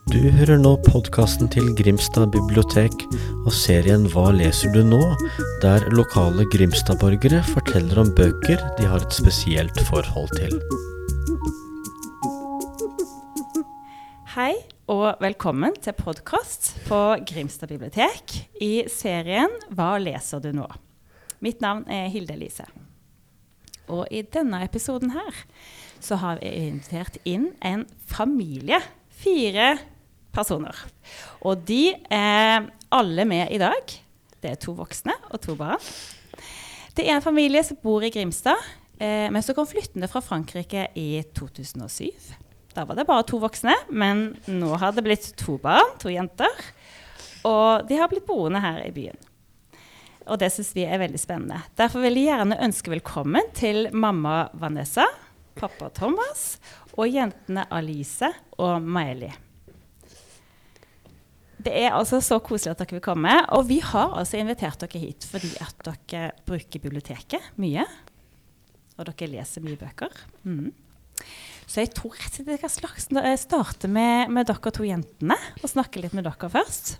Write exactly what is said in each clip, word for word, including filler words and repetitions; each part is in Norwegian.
Du hører nå podcasten til Grimstad bibliotek og serien Hva leser du nå? Der lokale Grimstad-borgere forteller om bøker de har et spesielt forhold til. Hei og velkommen til podcast på Grimstad bibliotek i serien Hva leser du nå? Mitt navn er Hilde Elise. Og i denne episoden her så har vi invitert inn en familie, fire personer. Og de er alle med i dag. Det er to voksne og to barn. Det er en familie som bor i Grimstad, eh, men som kom flyttende fra Frankrike i to tusen og syv. Da var det bare to voksne, men nå har det blitt to barn, to jenter. Og de har blitt boende her i byen. Og det synes vi er veldig spennende. Derfor vil jeg gjerne ønske velkommen til mamma Vanessa, pappa Thomas og jentene Alice og Maeli. Det er altså så koselig at dere vil komme, og vi har altså invitert dere hit fordi at dere bruker biblioteket mye, og dere leser mye bøker. Mm. Så jeg tror rett og slett jeg skal starte med, med dere to jentene, og snakke litt med dere først.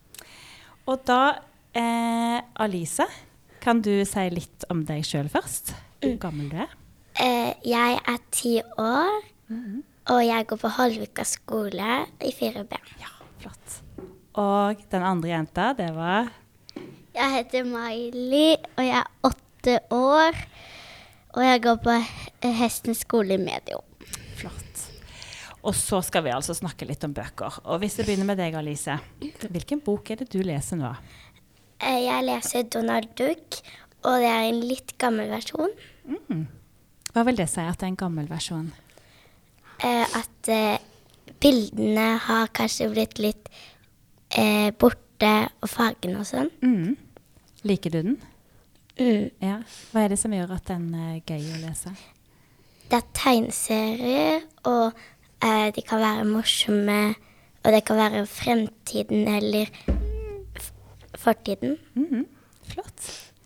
Og da, eh, Alice, kan du si litt om deg selv først? Hvor gammel du er? Uh, jeg er ti år, Mm. og jeg går på Holvika skole i fire B. Ja, flott. Og den andre jenta, det var... Jeg heter Maeli, og jeg er åtte år, og jeg går på Hestens skole i Medio. Flott. Og så skal vi altså snakke litt om bøker. Og hvis jeg begynner med deg, Alice, hvilken bok er det du leser nå? Uh, jeg leser Donald Duck, og det er en litt gammel versjon. Mm. Hva vil det si at det er en gammel versjon? Uh, at uh, bildene har kanskje blitt litt uh, borte, og fargen og sånn. Mm. Liker du den? Mm. Ja. Hva er det som gjør at den er gøy å lese? Det er tegneserier, og uh, de kan være morsomme, og det kan være fremtiden eller f- fortiden. Mm. Flott.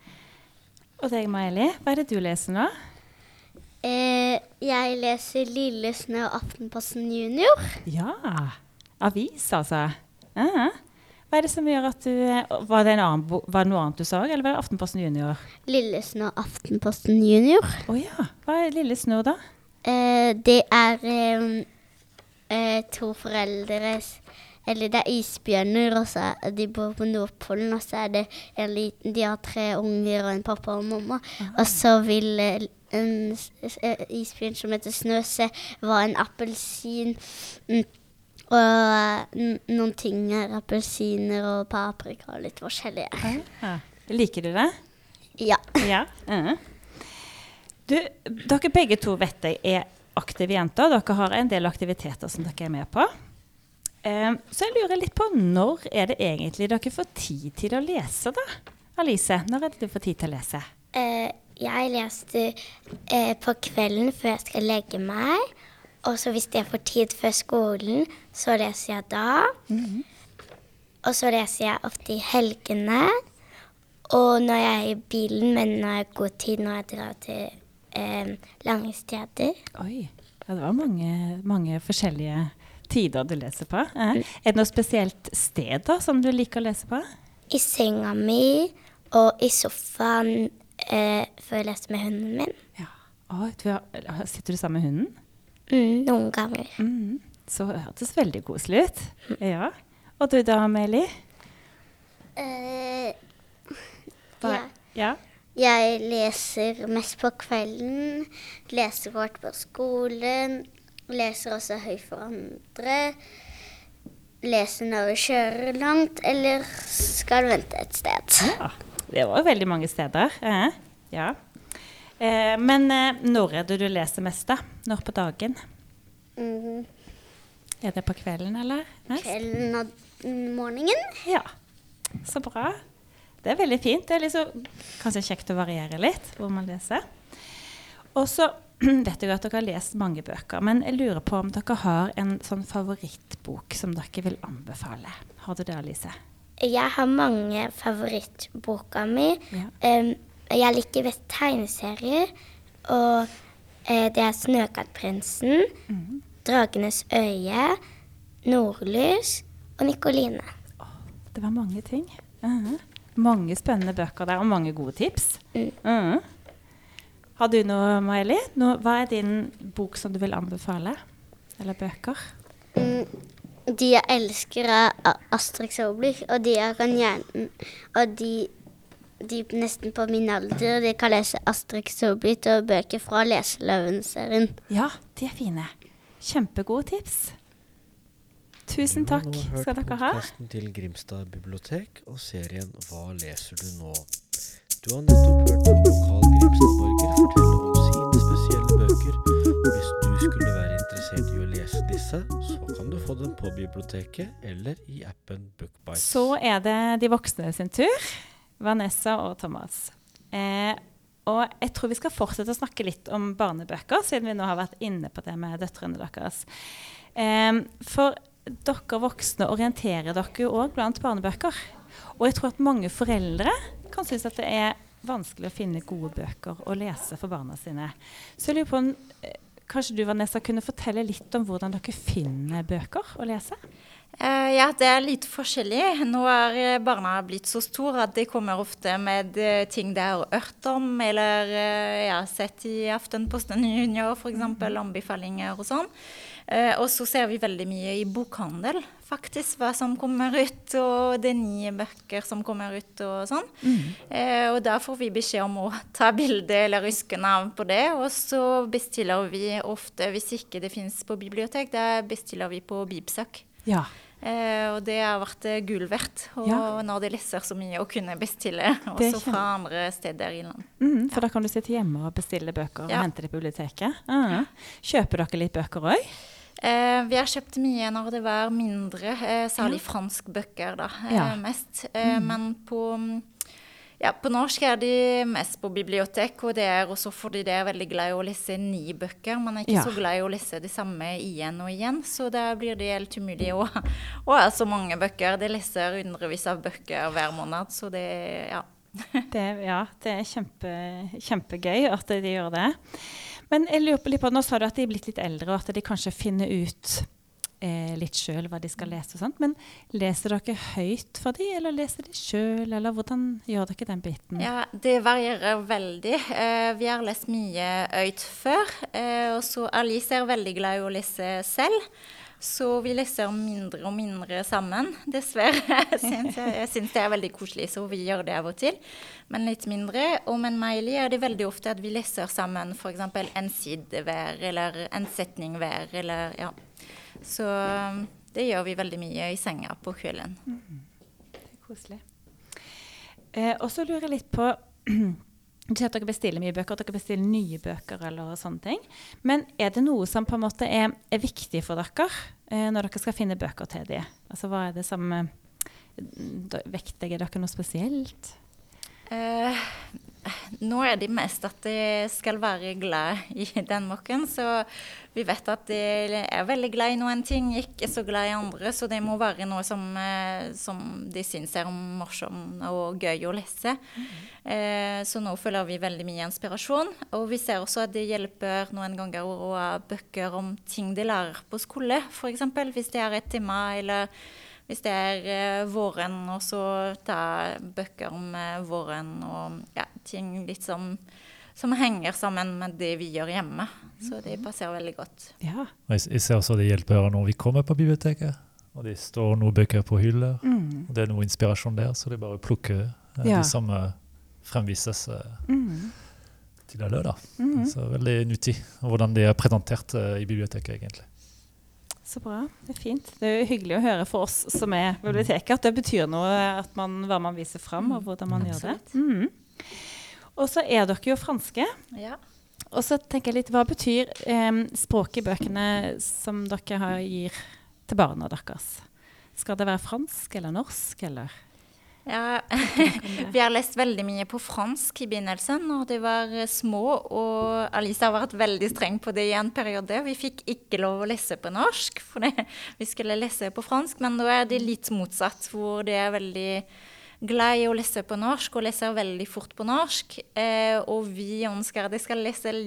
Og deg, Maeli, hva er det du leser nå? Eh, jeg leser Lille Snø og Aftenposten Junior. Ja, avis altså. Ja. Hva er det som gjør at du... Var det, en annen bo, var det noe annet du sa, eller var det Aftenposten Junior? Lille Snø og Aftenposten Junior. Åja, hva er Lille Snø da? Eh, det er eh, eh, to foreldres, eller det er isbjørner, og så er de bor på Nordpolen, og så er det en liten, de har tre unger og en pappa og mamma, Aha. og så vil eh, en s- s- eh, isbjørn som heter Snøse var en appelsin, mm, og n- noen ting er appelsiner og paprika og litt forskjellige. Ja. Liker du det? Ja. Ja. Mhm. Du, dere begge to vet jeg er aktive jenter. Dere har en del aktiviteter som dere er med på. Um, så jeg lurer litt på, når er det egentlig dere får tid til å lese da? Alice, når er det du får tid til å lese? Eh, jeg leste eh, på kvelden før jeg skal legge meg, og så hvis jeg får tid før skolen, så leser jeg da. Mhm. Og så leser jeg ofte i helgene, og når jeg er i bilen, men når jeg har god tid, når jeg drar til eh, lange steder. Oi, ja, det var mange, mange forskjellige tider du leser på. Eh? Er det noe spesielt sted da, som du liker å lese på? I senga mi, og i sofaen, eh, før jeg leser med hunden min. Ja. Å, du har, sitter du sammen med hunden? Mm, noen ganger. Mhm. Så hørtes veldig koselig ut. Ja. Og du da, Amelie? Eh, Hva- Ja. Jeg leser mest på kvelden, leser kort på skolen, leser også høy for andre, leser når vi kjører langt, eller skal vente et sted. Ja, det var jo veldig mange steder. Eh, ja. Eh, men eh, når er det du leser mest da? Når på dagen? Mm, Er det på kvelden, eller? Nei? kvelden og morgenen. Ja, så bra. Det er veldig fint. Det er liksom kanskje kjekt å variere litt hvor man leser. Og så vet jeg at dere har lest mange bøker, men jeg lurer på om dere har en sånn favorittbok som dere vil anbefale. Har du det, Alice? Jeg har mange favorittboka mi. Ja. Um, jeg liker best tegneserier, og uh, det er Snøkattprinsen, Mhm. Dragenes øye, Nordlys og Nikoline. Det var mange ting. Uh-huh. Mange spennende bøker der, og mange gode tips. Mm. Uh-huh. Har du noe, Maili? Nå, hva er din bok som du vil anbefale? Eller bøker? Mm, de jeg elsker er A- Asterix og Obelix, og de jeg kan gjerne, og de, de nesten på min alder, de kan lese Asterix og Obelix og bøker fra Leseløven-serien. Ja, de er fine. Kjempegode tips. Tusen takk skal dere ha. Du har nå hørt podcasten til Grimstad bibliotek og serien Hva leser du nå? Du har nettopp hørt en lokal Grimstad-borger fortelle om sine spesielle bøker, og hvis du skulle være interessert i å lese disse, så kan du få dem på biblioteket eller i appen BookBites. Så er det de voksne sin tur, Vanessa og Thomas. Eh, og jeg tror vi skal fortsette å snakke litt om barnebøker, siden vi nå har vært inne på det med døtrene deres. Eh, for dere voksne orienterer dere jo også blant barnebøker. Og jeg tror at mange foreldre kan synes at det er vanskelig å finne gode bøker å lese for barna sine. Så jeg lurer på om eh, kanskje du, Vanessa, kunne fortelle litt om hvordan dere finner bøker å lese? Uh, ja, det er litt forskjellig. Nå er barna blitt så store at de kommer ofte med uh, ting de har hørt om, eller uh, ja, sett i Aftenposten Junior, for eksempel, anbefalinger og sånn. Uh, og så ser vi veldig mye i bokhandel, faktisk, hva som kommer ut, og det nye bøker som kommer ut og sånn. Mm. Uh, og da får vi beskjed om å ta bilde eller huske navn på det, og så bestiller vi ofte, hvis ikke det finnes på bibliotek, da bestiller vi på Bibsøk. Ja. Eh, og det har vært uh, gull verdt, og ja. Når de leser så mye å kunne bestille, også fra andre steder i land. Mm, for ja. Da kan du sitte hjemme og bestille bøker ja. og hente det på biblioteket. Uh-huh. Kjøper dere litt bøker også? Eh, vi har kjøpt mye når det var mindre, eh, særlig ja. fransk bøker da, eh, ja. mest. Eh, mm. Men på... Ja, på norsk er de mest på bibliotek, og det er også fordi de er veldig glad i å lese nye bøker. Man er ikke ja. så glad i å lese det samme igjen og igjen, så da blir det helt umulig å, å ha så mange bøker. De leser hundrevis av bøker hver måned, så det, ja. det, ja, det er kjempe, kjempegøy at de gjør det. Men jeg lurer litt på, nå sa du at de er blitt litt eldre, og at de kanskje finner ut Eh, litt selv hva de skal lese og sånt, men leser dere høyt for de, eller leser de selv, eller hvordan gjør dere den biten? Ja, det varierer veldig. Eh, vi har lest mye høyt før, eh, og så Alice er veldig glad i å lese selv, så vi leser mindre og mindre sammen, dessverre. synes jeg, jeg synes det er veldig koselig, så vi gjør det av og til, men litt mindre. Og med Maili er det veldig ofte at vi leser sammen, for eksempel en side hver, eller en setning hver, eller ja. Så det gjør vi veldig mye i senga på kvelden. Mm. Det er koselig. Eh, og så lurer jeg litt på, du sier at dere bestiller mye bøker, at dere bestiller nye bøker eller sånne ting. Men er det noe som på en måte er, er viktig for dere eh, når dere skal finne bøker til de? Altså hva er det som eh, vektlegger dere noe spesielt? Uh, nå er det mest at de skal være glad i den boken, så vi vet at de er veldig glad i noen ting, ikke så glad i andre, så det må være noe som, uh, som de synes er morsomt og gøy å lese. Mm. Uh, så nå føler vi veldig mye inspirasjon, og vi ser også at det hjelper noen ganger å ha bøker om ting de lærer på skole, for eksempel hvis det er et tema, eller hvis det er uh, våren, og så ta bøker om uh, våren, og ja, ting litt som, som henger sammen med det vi gjør hjemme. Så det passer veldig godt. Ja. Jeg ser også det hjelper når vi kommer på biblioteket, og det står noen bøker på hyller, mm. og det er noe inspirasjon der, så det er bare å plukke uh, ja. de som uh, fremvises uh, mm. til alle da. Mm. Så veldig nyttig, hvordan det er presentert uh, i biblioteket egentlig. Så bra, det er fint. Det er jo hyggelig å høre for oss som er biblioteket, at det betyr noe at man, hva man viser frem, og hvordan man mm. gjør det. Mm. Og så er dere jo franske. Ja. Og så tenker jeg litt, hva betyr eh, språket i bøkene som dere har, gir til barna deres? Skal det være fransk eller norsk, eller? Ja, vi har lest veldig mye på fransk i begynnelsen når de var små, og Alice har vært veldig streng på det i en periode. Vi fikk ikke lov å lese på norsk, for det, vi skulle lese på fransk, men nå er det litt motsatt, hvor de er veldig glad i å lese på norsk, og leser veldig fort på norsk, eh, og vi ønsker at de skal lese litt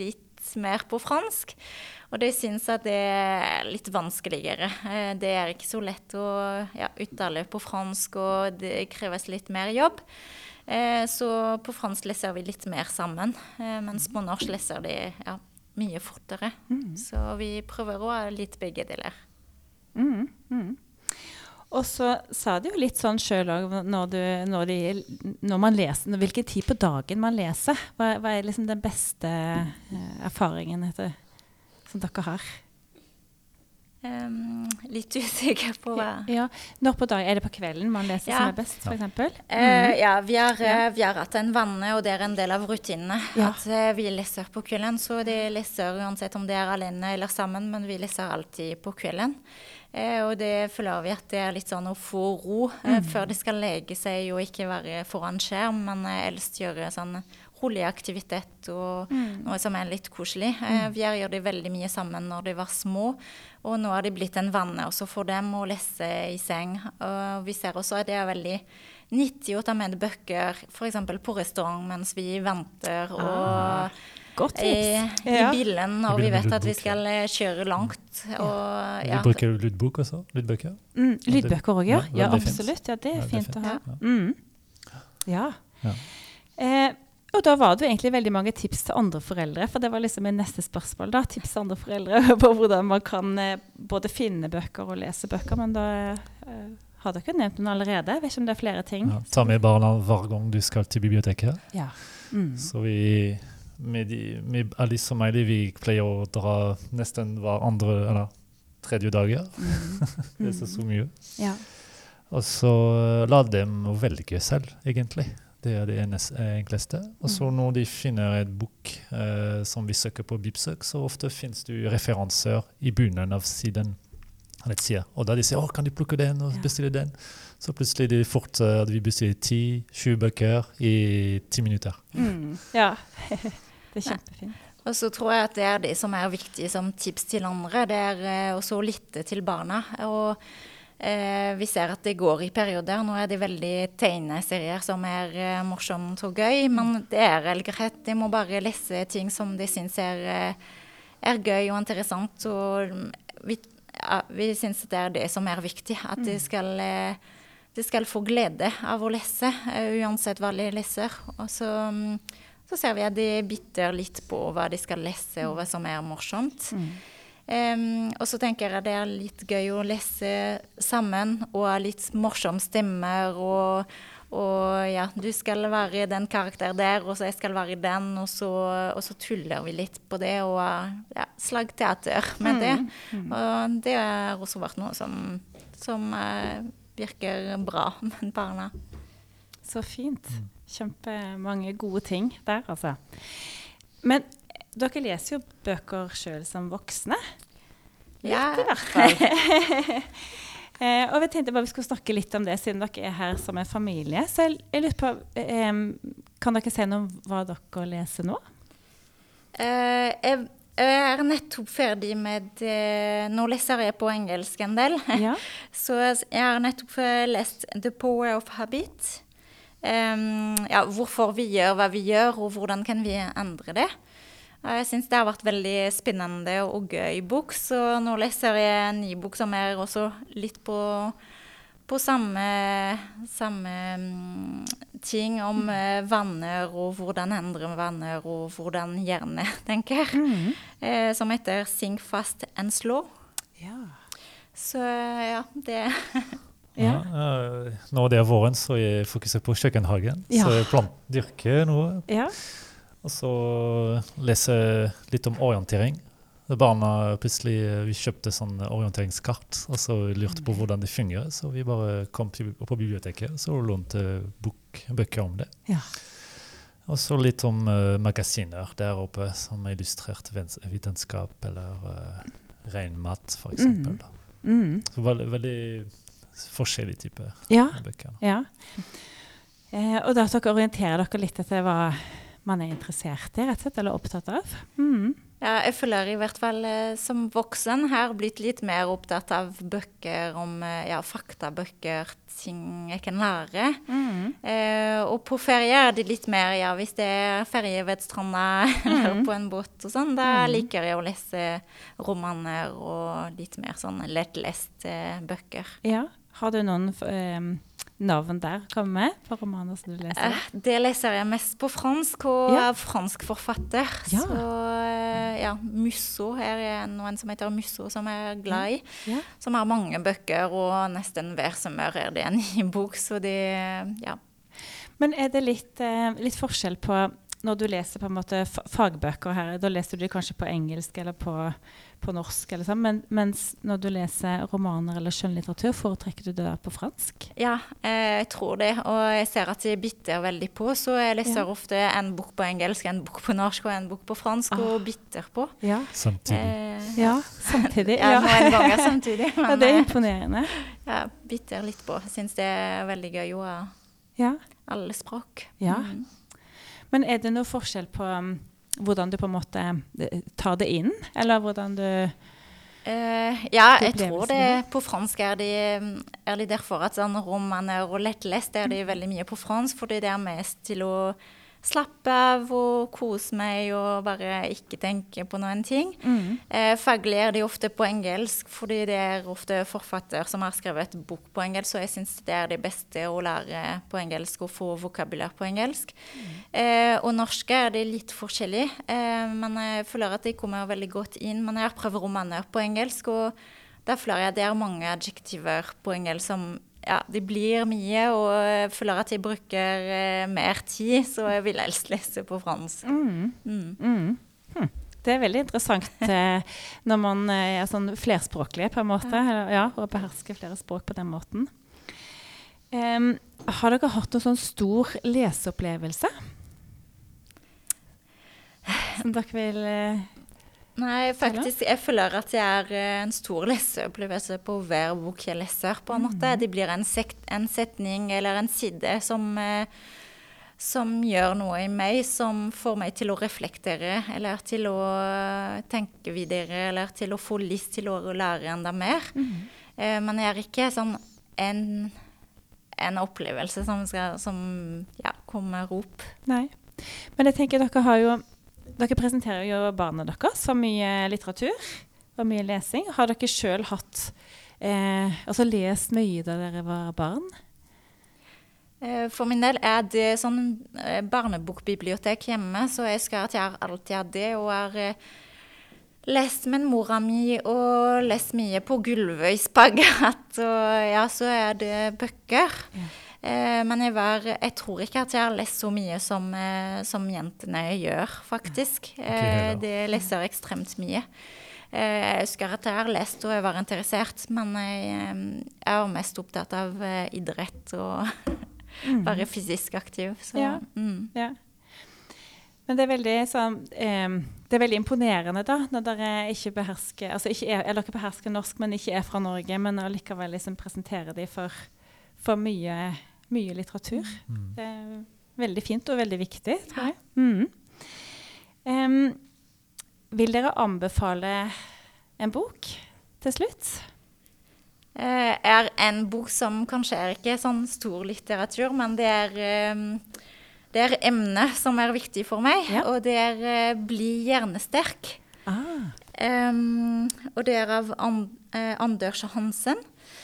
litt mer på fransk, og de synes at det er litt vanskeligere. Eh, det er ikke så lett å ja, uttale på fransk, og det kreves litt mer jobb. Eh, så på fransk leser vi litt mer sammen, eh, mens på norsk leser de ja, mye fortere. Mm. Så vi prøver å ha litt begge deler. Mm, mm. Og så sa du jo litt sånn selv også, når, du, når, de, når man leser, hvilken tid på dagen man leser. Hva, hva er liksom den beste eh, erfaringen etter, som dere har? Um, litt usikker på hva. Ja, når på dag, er det på kvelden man leser ja. som er best, for eksempel? Mm. Uh, ja, vi har, ja. vi har hatt en vane, og det er en del av rutinene, ja. at uh, vi leser på kvelden, så de leser uansett om det er alene eller sammen, men vi leser alltid på kvelden. Eh, og det føler vi at det er litt sånn å få ro eh, mm. før de skal lege seg og ikke være foran skjerm, men eh, helst gjøre sånn rolig aktivitet og mm. noe som er litt koselig. Eh, vi har gjort det veldig mye sammen når de var små, og nå har de blitt en vane også for dem å lese i seng. Og vi ser også at det er veldig nyttig å ta med bøker, for eksempel på restaurant mens vi venter og ah. Godt tips. I, ja. I bilen, og vi vet at vi skal kjøre langt. Og, ja. Vi bruker lydbok også, lydbøker. Mm, lydbøker også, ja. Ja, absolutt. Ja, det er ja, fint, det er fint å ha. Ja. Mm. Ja. ja. Eh, og da var det jo egentlig veldig mange tips til andre foreldre, for det var liksom min neste spørsmål da, tips til andre foreldre på hvordan man kan eh, både finne bøker og lese bøker, men da eh, har dere nevnt noen allerede. Jeg vet ikke om det er flere ting. Ja, ta med barna hver gang du skal til biblioteket. Ja. Mm. Så vi... Med, de, med Alice og Meili, vi pleier å dra nesten hver andre eller tredje dager. Mm. Det er så mye. Ja. Og så la dem velge selv, egentlig. Det er det enkleste. Og så når de finner et bok eh, som vi søker på Bibsøk, så ofte finnes det referanser i bunnen av siden. Og da de sier, å, kan de plukke den og bestille den? Så plutselig er det fort at vi bestiller ti, tjue bøker i ti minutter. Mm. Ja, det er kjempefint. Og så tror jeg at det er det som er viktig som tips til andre. Det er uh, også å lytte til barna. Og uh, vi ser at det går i perioder. Nå er det veldig tegneserier som er uh, morsomt og gøy, men det er veldig greit. De må bare lese ting som de synes er, uh, er gøy og interessant. Og vi, ja, vi synes det er det som er viktig, at de skal... Uh, De skal få glede av å lese, uh, uansett hva de leser. Og så, um, så ser vi at de bytter litt på hva de skal lese, og hva som er morsomt. Mm. Um, og så tenker jeg det er litt gøy å lese sammen, og litt morsom stemmer, og, og ja, du skal være den karakter der, og så jeg skal være den, og så, og så tuller vi litt på det, og ja, slagteater med det. Mm. Mm. Og det har også vært noe som... som uh, virker bra med barna. Så fint. Kjempemange gode ting der, altså. Men dere leser jo bøker selv som voksne. Ja. Litt i hvert fall. eh, og vi tenkte bare vi skulle snakke litt om det, siden dere er her som en familie. Så jeg, jeg lurer på, eh, kan dere si noe om hva dere leser nå? Uh, jeg Jeg er nettopp ferdig med, uh, nå leser jeg på engelsk en del, ja. Så jeg har nettopp lest The Power of Habit. Um, ja, hvorfor vi gjør hva vi gjør, og hvordan kan vi endre det. Uh, jeg synes det har vært veldig spennende og gøy bok, så nå leser jeg en ny bok som er også litt på... på samme, samme um, ting om uh, vaner og hvordan endre vaner og hvordan hjerne tenker, mm. uh, som heter Think Fast and Slow. Ja. Så ja, det... ja. Ja, uh, når det er våren, så jeg fokuserer på kjøkkenhagen, ja. Så jeg plant, dyrker noe. Ja. Og så leser litt om orientering. Barna plutselig, vi kjøpte sånn orienteringskart, og så lurte på hvordan det fungerer, så vi bare kom på biblioteket, så lånte bok, bøker om det. Ja. Og så litt om uh, magasiner der oppe, som illustrert vitenskap, eller uh, renmat, for eksempel. Mm. Mm. Så veldig, veldig forskjellige typer ja. bøker. Ja, eh, og da dere orienterer dere litt etter hva man er interessert i, rett og slett, eller opptatt av. Mm. Ja, jeg føler i hvert fall eh, som voksen her blitt litt mer opptatt av bøker om eh, ja, faktabøker, ting jeg kan lære. Mm. Eh, og på ferie er det litt mer, ja, hvis det er ferie ved stranda eller på en båt og sånn, da liker jeg å lese romaner og litt mer sånn lettleste bøker. Ja, har du noen eh, navn der kommer med på romaner som du leser? Eh, det leser jeg mest på fransk og Ja. av fransk forfatter. Ja. Så eh, ja, Musso her er noen som heter Musso som er glad i. Ja. Som har mange bøker, og nesten hver sommer er det en ny bok, så det, ja. Men er det litt, eh, litt forskjell på når du leser på en måte fa- fagbøker her, da leser du de kanskje på engelsk eller på, på norsk, eller sånn, men, mens når du leser romaner eller skjønnlitteratur, foretrekker du det da på fransk? Ja, eh, jeg tror det, og jeg ser at de bytter veldig på, så jeg leser Ja. ofte en bok på engelsk, en bok på norsk og en bok på fransk, og bytter på. Ja, Samtidig. Eh, ja samtidig. ja, Ja, noen ganger samtidig, ja, men det er eh, imponerende. jeg bytter litt på. Jeg synes det er veldig gøy å ha Ja. alle språk. Ja. Mm. Men er det noe forskjell på um, hvordan du på en måte eh, tar det inn, eller hvordan du... Eh, ja, jeg Opplevelsene. tror det på fransk er det, er det derfor at sånn romaner og lettlest er det veldig mye på fransk, fordi det er mest til å slappe av og kose meg og bare ikke tenke på noen ting. Eh, faglig er det ofte på engelsk, fordi det er ofte forfatter som har skrevet bok på engelsk, så jeg synes det er det beste å lære på engelsk og få vokabular på engelsk. Eh, og norsk er det litt forskjellig, eh, men jeg føler at det kommer veldig godt inn. Men jeg har prøvd romaner på engelsk, og da føler jeg at det er mange adjektiver på engelsk som ja, det blir mye, og jeg føler at jeg bruker eh, mer tid, så jeg vil helst lese på fransk. Mm. Mm. Mm. Hm. Det er veldig interessant eh, når man eh, er sånn flerspråklig på en måte, eller, ja, og behersker flere språk på den måten. Em, har dere hatt noen sånn stor leseopplevelse? Som dere vil... Eh, Nei, faktisk, jeg føler at det er eh, en stor leseopplevelse på hver bok jeg leser, på en måte. Det blir en, sekt, en setning eller en side som, eh, som gjør noe i meg, som får meg til å reflektere, eller til å tenke videre, eller til å få lyst til å lære enda mer. Eh, men jeg er ikke sånn en, en opplevelse som, skal, som ja, kommer opp. nei. Men jeg tenker dere har jo... Dere presenterer jo barna deres så mye litteratur og mye lesing. Har dere selv hatt, eh, altså lest mye da dere var barn? Eh, For min del er det sånn eh, barnebokbibliotek hjemme, så jeg skal at jeg har alltid hatt det, og har eh, lest med mora mi og lest mye på gulvet i spagat, og ja, så er det bøker. Ja. Eh, men jeg, var, jeg tror ikke at jeg har lest så mye som, eh, som jentene gjør, faktisk. Eh, heller. de leser ekstremt mye. Eh, jeg husker at jeg har lest og jeg var interessert, men jeg, eh, jeg var mest opptatt av eh, idrett og være fysisk aktiv. Så, Ja. mm. Ja. Men det er veldig, sånn, eh, det er veldig imponerende da, når dere ikke behersker, altså ikke er, eller dere behersker norsk, men ikke er fra Norge, men allikevel liksom presenterer de for, for mye, mye litteratur. Det er veldig fint og veldig viktig, tror jeg. Mm. Em, vil dere anbefale en bok til slutt? Eh, er en bok som kanskje er ikke sånn stor litteratur, men det er, eh, det er emne som er viktig for meg, Ja. og det er eh, Bli hjernesterk. Ah, Um, og det er av And, eh, Anders Hansen.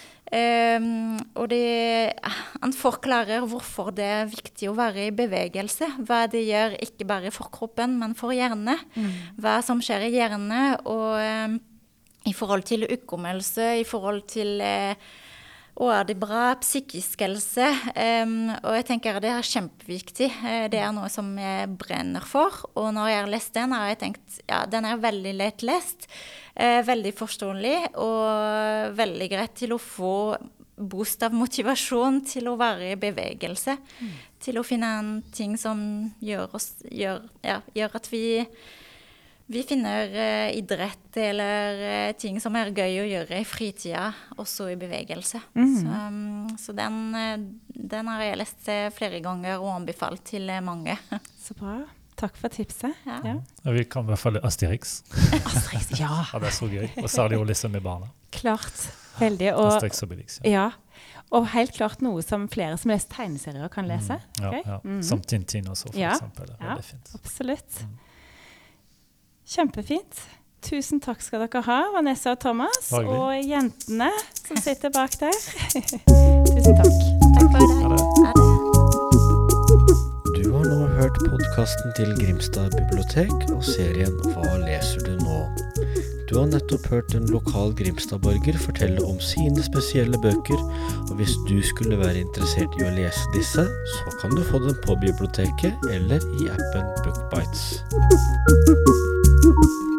Um, og det, han forklarer hvorfor det er viktig å være i bevegelse. Hva det gjør ikke bare for kroppen, men for hjernen. Hva som skjer i hjernen, og um, i forhold til hukommelse, i forhold til eh, og er det bra psykisk helse? Um, og jeg tenker det er kjempeviktig. Uh, det er noe som jeg brenner for. Og når jeg har lest den, har jeg tenkt ja, den er veldig lett lest. Uh, veldig forståelig og veldig greit til å få boost av motivasjon til å være i bevegelse. Mm. Til å finne en ting som gjør, oss, gjør, ja, gjør at vi Vi finner uh, idrett eller uh, ting som er gøy å gjøre i fritida, også i bevegelse. Mm. Så, um, så den, uh, den har jeg lest uh, flere ganger og anbefalt til uh, mange. så bra. Takk for tipset. Ja. Ja. Og vi kan i hvert fall Asterix. Asterix, ja. Ja, det er så gøy. Og særlig å lese med barna. Klart. Veldig. Og, Asterix og Obelix, ja. ja. Og helt klart noe som flere som leser tegneserier kan lese. Ja, Ok? ja. Mhm. Som Tintin også, for Ja. eksempel. Det er Ja. veldig fint. Absolutt. Kjempefint. Tusen takk skal dere ha, Vanessa og Thomas, Hyggelig. og jentene som sitter bak der. Tusen takk. Takk for i dag. Ha det. Ha det. Du har nå hørt podkasten til Grimstad bibliotek og serien Hva leser du nå? Du har nettopp hørt en lokal Grimstad-borger fortelle om sine spesielle bøker, og hvis du skulle være interessert i å lese disse, så kan du få dem på biblioteket eller i appen BookBites.